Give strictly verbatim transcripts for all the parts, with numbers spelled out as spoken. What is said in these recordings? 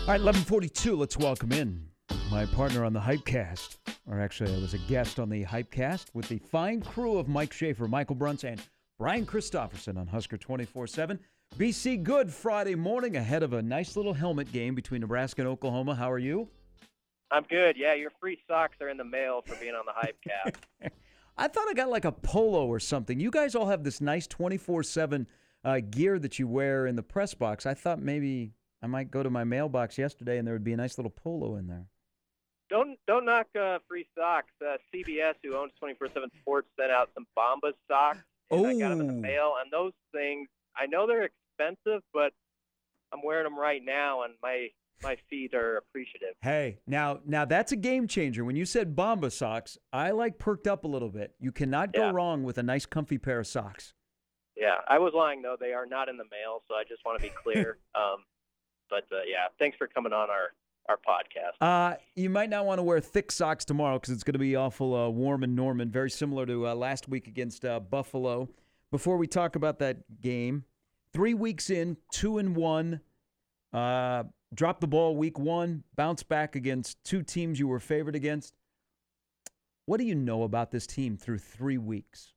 All right, eleven forty-two, let's welcome in my partner on the Hypecast. Or actually, I was a guest on the Hypecast with the fine crew of Mike Schaefer, Michael Bruns, and Brian Christopherson on Husker twenty-four seven. B C, good Friday morning ahead of a nice little helmet game between Nebraska and Oklahoma. How are you? I'm good. Yeah, your free socks are in the mail for being on the Hypecast. I thought I got like a polo or something. You guys all have this nice twenty-four seven uh, gear that you wear in the press box. I thought maybe I might go to my mailbox yesterday and there would be a nice little polo in there. Don't don't knock uh, free socks. Uh, C B S, who owns twenty-four seven Sports, sent out some Bombas socks. And Oh. I got them in the mail, and those things, I know they're expensive, but I'm wearing them right now, and my my feet are appreciative. Hey, now now that's a game changer. When you said Bomba socks, I like perked up a little bit. You cannot go Yeah. wrong with a nice comfy pair of socks. Yeah, I was lying, though. They are not in the mail, so I just want to be clear. um, but, uh, yeah, thanks for coming on our, our podcast. Uh, you might not want to wear thick socks tomorrow because it's going to be awful uh, warm in Norman, very similar to uh, last week against uh, Buffalo. Before we talk about that game, three weeks in, two and one, uh, dropped the ball week one, bounced back against two teams you were favored against. What do you know about this team through three weeks?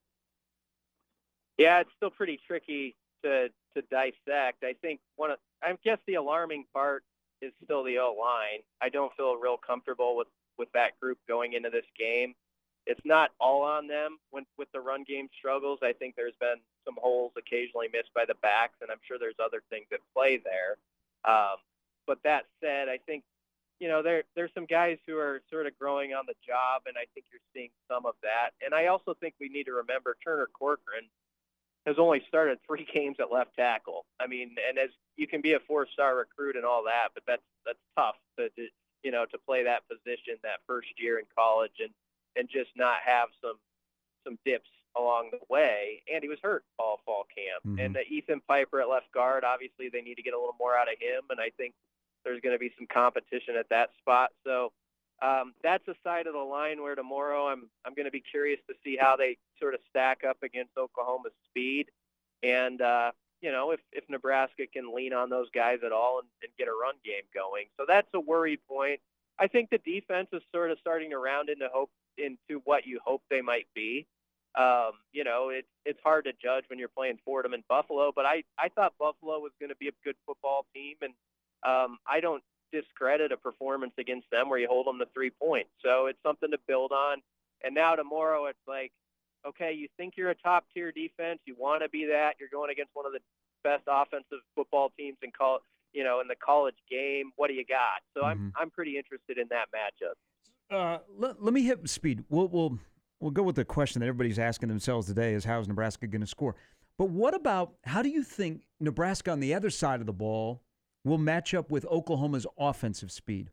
Yeah, it's still pretty tricky to to dissect. I think one of, I guess the alarming part is still the O-line. I don't feel real comfortable with, with that group going into this game. It's not all on them when, with the run game struggles. I think there's been some holes occasionally missed by the backs, and I'm sure there's other things at play there. Um, but that said, I think, you know, there there's some guys who are sort of growing on the job, and I think you're seeing some of that. And I also think we need to remember Turner Corcoran has only started three games at left tackle. I mean, and as you can be a four-star recruit and all that, but that's that's tough to, to you know to play that position that first year in college and, and just not have some some dips along the way. And he was hurt all fall camp. Mm-hmm. And uh, Ethan Piper at left guard, obviously they need to get a little more out of him, and I think there's going to be some competition at that spot. So um, that's a side of the line where tomorrow I'm I'm going to be curious to see how they sort of stack up against Oklahoma's speed. And, uh, you know, if, if Nebraska can lean on those guys at all and, and get a run game going. So that's a worry point. I think the defense is sort of starting to round into hope into what you hope they might be. Um, you know, it, it's hard to judge when you're playing Fordham and Buffalo, but I, I thought Buffalo was going to be a good football team, and um, I don't discredit a performance against them where you hold them to three points. So it's something to build on. And now tomorrow it's like, okay, you think you're a top-tier defense, you want to be that, you're going against one of the best offensive football teams in col- you know, in the college game. What do you got? So Mm-hmm. I'm I'm pretty interested in that matchup. Uh, let, let me hit speed. We'll, we'll, we'll go with the question that everybody's asking themselves today is how is Nebraska going to score? But what about, how do you think Nebraska on the other side of the ball will match up with Oklahoma's offensive speed?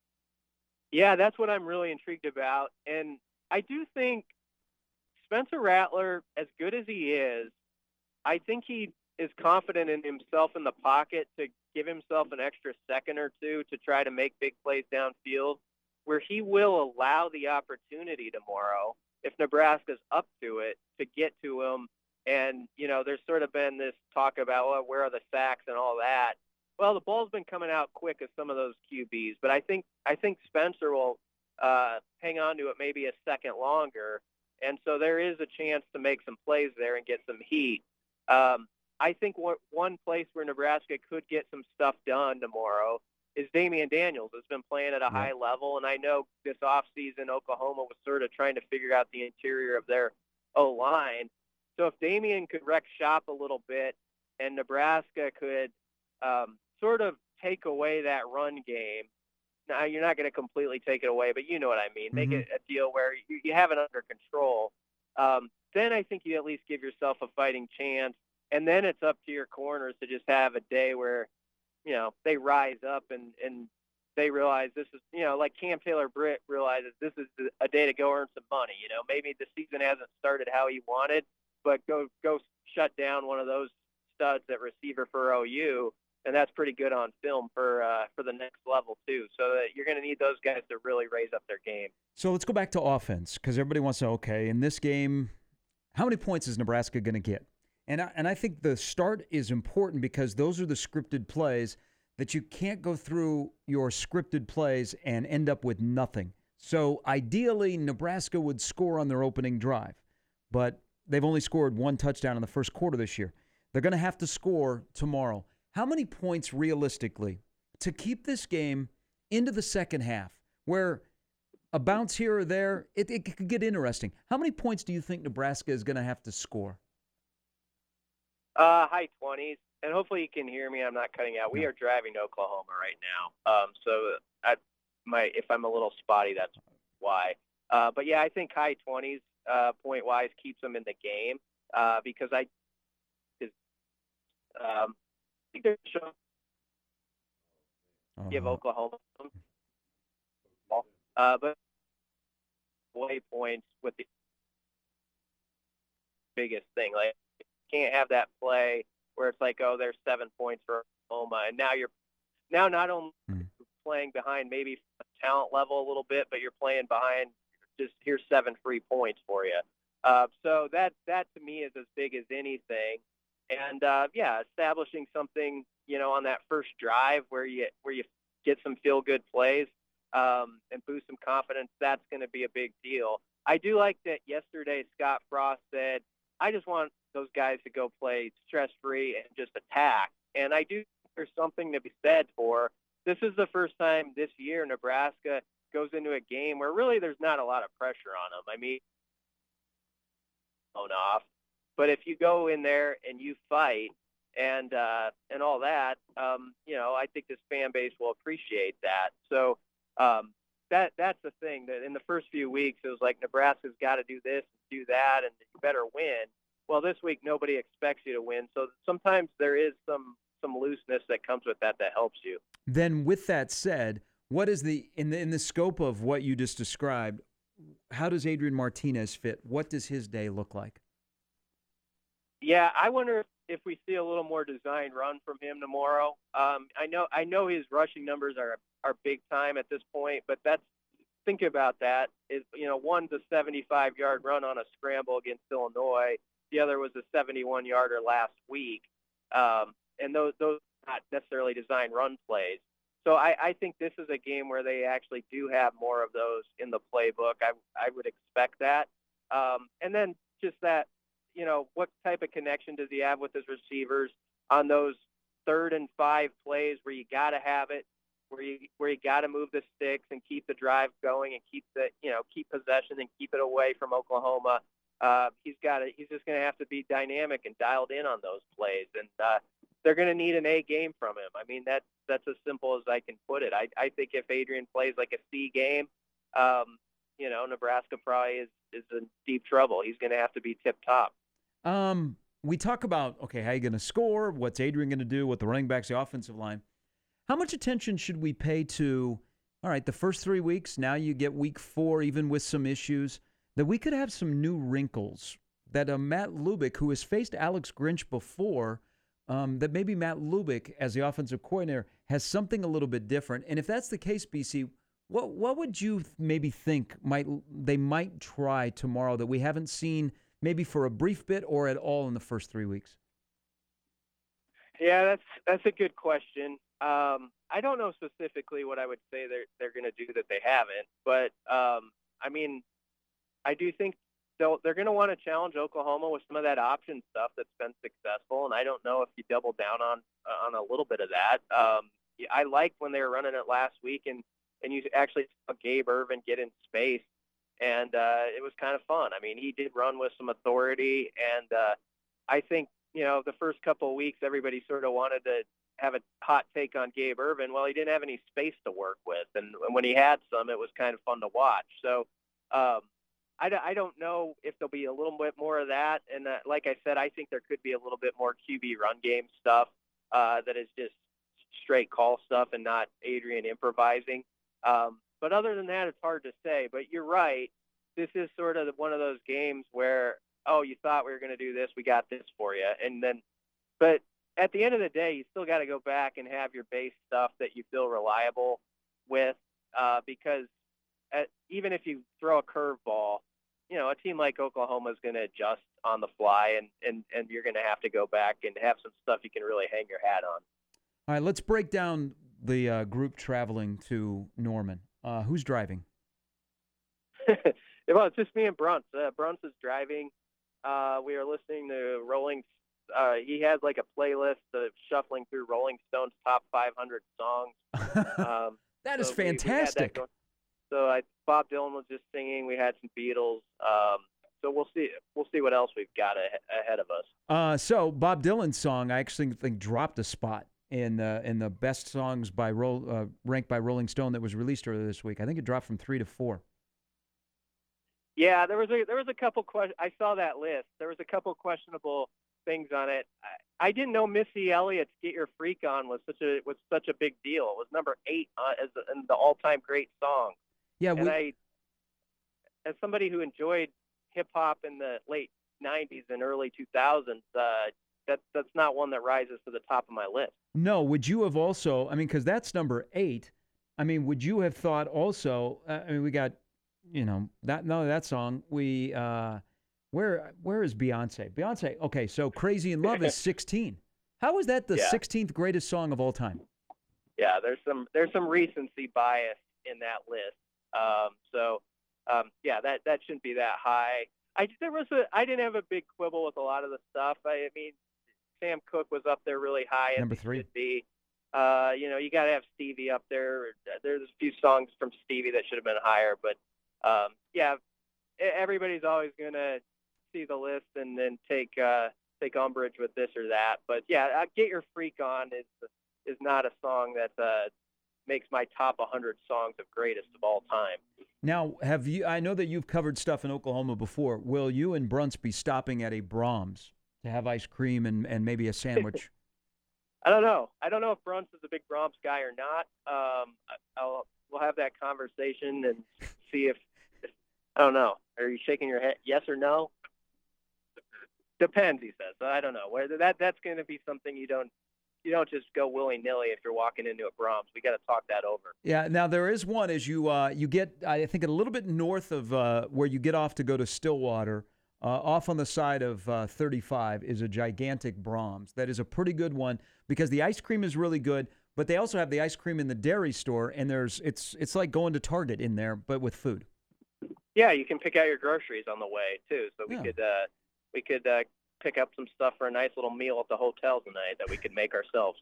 Yeah, that's what I'm really intrigued about. And I do think Spencer Rattler, as good as he is, I think he is confident in himself in the pocket to give himself an extra second or two to try to make big plays downfield, where he will allow the opportunity tomorrow, if Nebraska's up to it, to get to him. And, you know, there's sort of been this talk about, well, where are the sacks and all that. Well, the ball's been coming out quick as some of those Q Bs, but I think I think Spencer will uh, hang on to it maybe a second longer. And so there is a chance to make some plays there and get some heat. Um, I think w- one place where Nebraska could get some stuff done tomorrow is Damian Daniels has been playing at a Yeah. high level. And I know this offseason Oklahoma was sort of trying to figure out the interior of their O-line. So if Damian could wreck shop a little bit and Nebraska could um, sort of take away that run game, now, you're not going to completely take it away, but you know what I mean. Make Mhm. it a deal where you, you have it under control. Um, then I think you at least give yourself a fighting chance, and then it's up to your corners to just have a day where, you know, they rise up and, and they realize this is, you know, like Cam Taylor-Britt realizes this is a day to go earn some money. You know, maybe the season hasn't started how he wanted, but go go shut down one of those studs at receiver for O U. And that's pretty good on film for uh, for the next level, too. So that you're going to need those guys to really raise up their game. So let's go back to offense because everybody wants to, okay, in this game, how many points is Nebraska going to get? And I, and I think the start is important because those are the scripted plays that you can't go through your scripted plays and end up with nothing. So ideally, Nebraska would score on their opening drive, but they've only scored one touchdown in the first quarter this year. They're going to have to score tomorrow. How many points realistically to keep this game into the second half where a bounce here or there, it, it could get interesting? How many points do you think Nebraska is going to have to score? Uh, high twenties, and hopefully you can hear me. I'm not cutting out. We are driving to Oklahoma right now, um, so I, my if I'm a little spotty, that's why. Uh, but yeah, I think high twenties uh, point wise keeps them in the game uh, because I um, think they're showing uh-huh. give Oklahoma, uh, but way points with the biggest thing, like. Can't have that play where it's like, oh, there's seven points for Oklahoma, and now you're now not only mm. playing behind maybe talent level a little bit, but you're playing behind just here's seven free points for you. Uh, so that that to me is as big as anything, and uh, yeah, establishing something you know on that first drive where you where you get some feel good plays um, and boost some confidence. That's going to be a big deal. I do like that yesterday Scott Frost said, I just want those guys to go play stress-free and just attack. And I do think there's something to be said for this is the first time this year Nebraska goes into a game where really there's not a lot of pressure on them. I mean, on off. But if you go in there and you fight and uh, and all that, um, you know, I think this fan base will appreciate that. So um, that that's the thing, that in the first few weeks it was like Nebraska's got to do this and do that and you better win. Well, this week nobody expects you to win, so sometimes there is some some looseness that comes with that that helps you. Then with that said, what is the in the in the scope of what you just described, how does Adrian Martinez fit? What does his day look like? Yeah, I wonder if we see a little more design run from him tomorrow. Um, I know I know his rushing numbers are are big time at this point, but that's think about that. Is you know, one's a seventy-five yard run on a scramble against Illinois. The other was a seventy-one yarder last week, um, and those those are not necessarily design run plays. So I, I think this is a game where they actually do have more of those in the playbook. I I would expect that, um, and then just that, you know, what type of connection does he have with his receivers on those third and five plays where you got to have it, where you where you got to move the sticks and keep the drive going and keep the you know keep possession and keep it away from Oklahoma. Uh, he's got to, he's just going to have to be dynamic and dialed in on those plays, and uh, they're going to need an A game from him. I mean, that's that's as simple as I can put it. I, I think if Adrian plays like a C game, um, you know, Nebraska probably is, is in deep trouble. He's going to have to be tip top. Um, we talk about, okay, how you going to score? What's Adrian going to do? What the running backs, the offensive line? How much attention should we pay to, all right, the first three weeks, now you get week four, even with some issues, that we could have some new wrinkles, that uh, Matt Lubick, who has faced Alex Grinch before, um, that maybe Matt Lubick, as the offensive coordinator, has something a little bit different. And if that's the case, B C, what what would you maybe think might they might try tomorrow that we haven't seen maybe for a brief bit or at all in the first three weeks? Yeah, that's that's a good question. Um, I don't know specifically what I would say they're they're going to do that they haven't, but um, I mean, I do think they'll, they're going to want to challenge Oklahoma with some of that option stuff that's been successful, and I don't know if you double down on on a little bit of that. Um, I liked when they were running it last week, and, and you actually saw Gabe Ervin get in space, and uh, it was kind of fun. I mean, he did run with some authority, and uh, I think, you know, the first couple of weeks everybody sort of wanted to have a hot take on Gabe Ervin. Well, he didn't have any space to work with, and when he had some, it was kind of fun to watch. So, um, I, I don't know if there'll be a little bit more of that. And uh, like I said, I think there could be a little bit more Q B run game stuff uh, that is just straight call stuff and not Adrian improvising. Um, but other than that, it's hard to say. But you're right. This is sort of one of those games where, oh, you thought we were going to do this, we got this for you. And then, but at the end of the day, you still got to go back and have your base stuff that you feel reliable with uh, because at, even if you throw a curveball, you know, a team like Oklahoma is going to adjust on the fly, and, and, and you're going to have to go back and have some stuff you can really hang your hat on. All right, let's break down the uh, group traveling to Norman. Uh, who's driving? Well, it's just me and Bruns. Uh, Bruns is driving. Uh, we are listening to Rolling. Uh, he has like a playlist of shuffling through Rolling Stone's top five hundred songs. Um, that is so we- we had that fantastic. going. So I, Bob Dylan was just singing. We had some Beatles. Um, so we'll see. We'll see what else we've got a, ahead of us. Uh, so Bob Dylan's song, I actually think dropped a spot in uh, in the best songs by Roll, uh, ranked by Rolling Stone that was released earlier this week. I think it dropped from three to four. Yeah, there was a there was a couple questions. I saw that list. There was a couple questionable things on it. I, I didn't know Missy Elliott's "Get Your Freak On" was such a was such a big deal. It was number eight uh, as the, in the all time great song. Yeah, and we, I, as somebody who enjoyed hip hop in the late nineties and early two thousands, uh, that that's not one that rises to the top of my list. no. Would you have also? I mean, because that's number eight. I mean, would you have thought also? Uh, I mean, we got, you know, that no that song. We uh, where where is Beyonce? Beyonce. Okay, so "Crazy in Love" is sixteen. How is that the Yeah. sixteenth greatest song of all time? Yeah, there's some there's some recency bias in that list. Um, so um, yeah, that that shouldn't be that high. I there was a I didn't have a big quibble with a lot of the stuff. I, I mean, Sam Cooke was up there really high. as Number he three. should be. Uh, you know, you got to have Stevie up there. There's a few songs from Stevie that should have been higher, but um, yeah, e- everybody's always gonna see the list and then take uh, take umbrage with this or that. But yeah, uh, "Get Your Freak On" is is not a song that uh, makes my top one hundred songs of greatest of all time. Now, have you? I know that you've covered stuff in Oklahoma before. Will you and Bruns be stopping at a Brahms to have ice cream and, and maybe a sandwich? I don't know. I don't know if Bruns is a big Brahms guy or not. Um, I- I'll we'll have that conversation and see if, if I don't know. Are you shaking your head? Yes or no? Depends, he says. I don't know. Whether that that's going to be something you don't you don't just go willy nilly if you're walking into a Brahms. We got to talk that over. Yeah. Now there is one as you uh, you get. I think a little bit north of uh, where you get off to go to Stillwater. Uh, off on the side of uh, thirty-five is a gigantic Brahms. That is a pretty good one because the ice cream is really good, but they also have the ice cream in the dairy store, and there's it's it's like going to Target in there, but with food. Yeah, you can pick out your groceries on the way too. So we Yeah. could uh, we could uh, pick up some stuff for a nice little meal at the hotel tonight that we could make ourselves.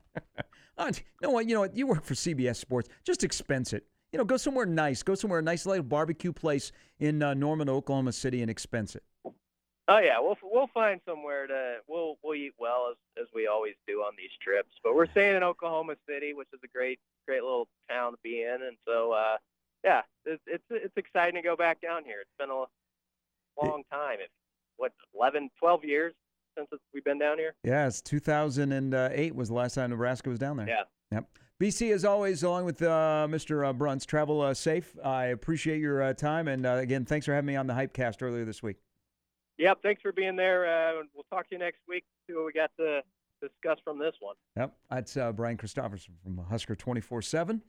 Oh, you know what? You know what? You work for C B S Sports. Just expense it. You know, go somewhere nice. Go somewhere a nice little barbecue place in uh, Norman, Oklahoma City, and expense it. Oh yeah, we'll we'll find somewhere to we'll we'll eat well as as we always do on these trips. But we're staying in Oklahoma City, which is a great great little town to be in, and so uh, yeah, it's, it's it's exciting to go back down here. It's been a long time. It's what eleven, twelve years since it's, we've been down here. Yeah, it's two thousand eight was the last time Nebraska was down there. Yeah. Yep. B C, as always, along with uh, Mister Uh, Bruns, travel uh, safe. I appreciate your uh, time. And, uh, again, thanks for having me on the Hypecast earlier this week. Yep, thanks for being there. Uh, we'll talk to you next week, see what we got to discuss from this one. Yep. That's uh, Brian Christopherson from Husker twenty-four seven.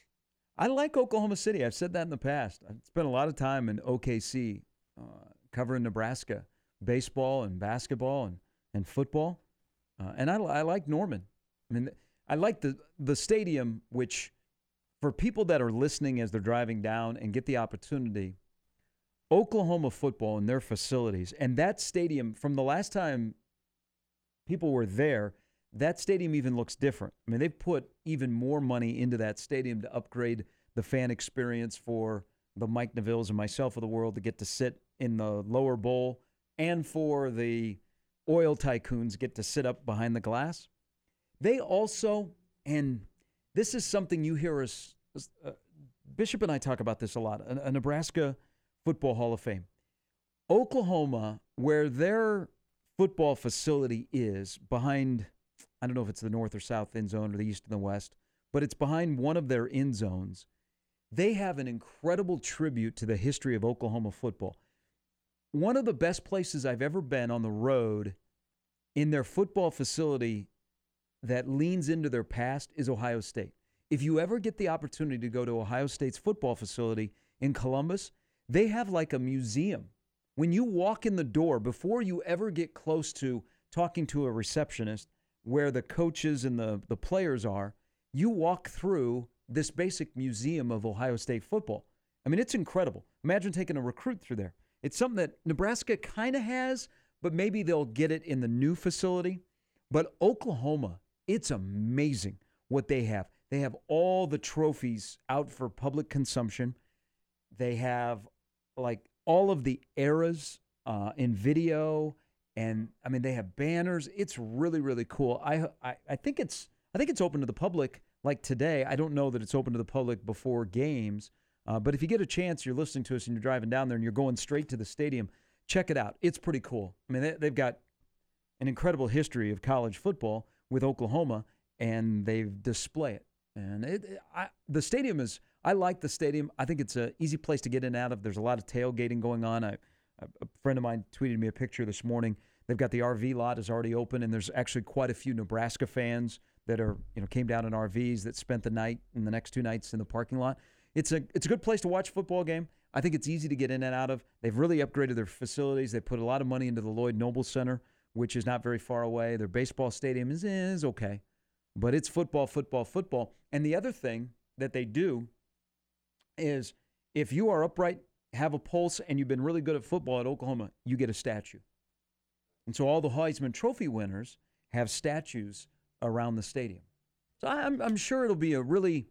I like Oklahoma City. I've said that in the past. I've spent a lot of time in O K C uh, covering Nebraska baseball and basketball and, and football. Uh, and I, I like Norman. I mean, I like the, the stadium, which for people that are listening as they're driving down and get the opportunity, Oklahoma football and their facilities, and that stadium, from the last time people were there, that stadium even looks different. I mean, they've put even more money into that stadium to upgrade the fan experience for the Mike Nevilles and myself of the world to get to sit in the lower bowl, and for the oil tycoons get to sit up behind the glass. They also, and this is something you hear us, uh, Bishop and I talk about this a lot, a, a Nebraska Football Hall of Fame. Oklahoma, where their football facility is behind, I don't know if it's the north or south end zone or the east and the west, but it's behind one of their end zones. They have an incredible tribute to the history of Oklahoma football. One of the best places I've ever been on the road in their football facility that leans into their past is Ohio State. If you ever get the opportunity to go to Ohio State's football facility in Columbus, they have like a museum. When you walk in the door, before you ever get close to talking to a receptionist, where the coaches and the, the players are, you walk through this basic museum of Ohio State football. I mean, it's incredible. Imagine taking a recruit through there. It's something that Nebraska kind of has, but maybe they'll get it in the new facility. But Oklahoma, it's amazing what they have. They have all the trophies out for public consumption. They have, like, all of the eras uh, in video. And, I mean, they have banners. It's really, really cool. I, I I think it's I think it's open to the public like today. I don't know that it's open to the public before games. Uh, but if you get a chance, you're listening to us and you're driving down there and you're going straight to the stadium, check it out. It's pretty cool. I mean, they, they've got an incredible history of college football with Oklahoma, and they display it. And it, it, I, the stadium is, I like the stadium. I think it's an easy place to get in and out of. There's a lot of tailgating going on. I, a friend of mine tweeted me a picture this morning. They've got the R V lot is already open, and there's actually quite a few Nebraska fans that are, you know, came down in R Vs that spent the night and the next two nights in the parking lot. It's a it's a good place to watch a football game. I think it's easy to get in and out of. They've really upgraded their facilities. They put a lot of money into the Lloyd Noble Center, which is not very far away. Their baseball stadium is, is okay, but it's football, football, football. And the other thing that they do is if you are upright, have a pulse, and you've been really good at football at Oklahoma, you get a statue. And so all the Heisman Trophy winners have statues around the stadium. So I'm, I'm sure it'll be a really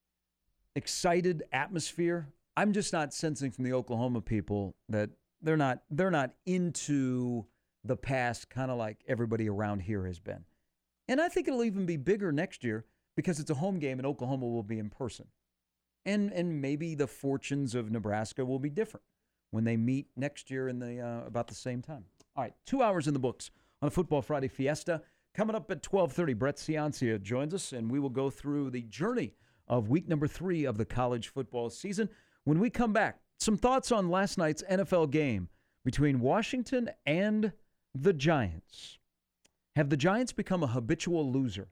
excited atmosphere. I'm just not sensing from the Oklahoma people that they're not they're not into the past, kind of like everybody around here has been. And I think it'll even be bigger next year because it's a home game and Oklahoma will be in person. And and maybe the fortunes of Nebraska will be different when they meet next year in the uh, about the same time. All right, two hours in the books on a Football Friday Fiesta. Coming up at twelve thirty, Brett Ciancia joins us, and we will go through the journey of week number three of the college football season. When we come back, some thoughts on last night's N F L game between Washington and the Giants. Have the Giants become a habitual loser?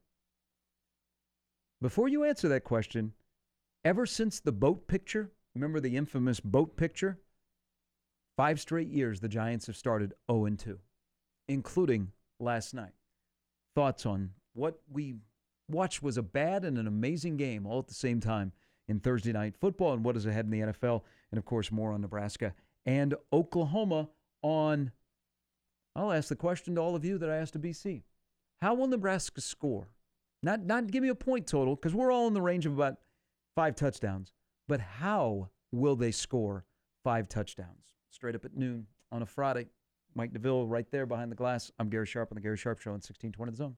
Before you answer that question, ever since the boat picture, remember the infamous boat picture? Five straight years the Giants have started oh and two, including last night. Thoughts on what we watched was a bad and an amazing game all at the same time in Thursday night football, and what is ahead in the N F L, and of course more on Nebraska and Oklahoma on, I'll ask the question to all of you that I asked to B C. How will Nebraska score? Not, not give me a point total, because we're all in the range of about five touchdowns, but how will they score five touchdowns? Straight up at noon on a Friday. Mike DeVille right there behind the glass. I'm Gary Sharp on the Gary Sharp Show on sixteen twenty The Zone.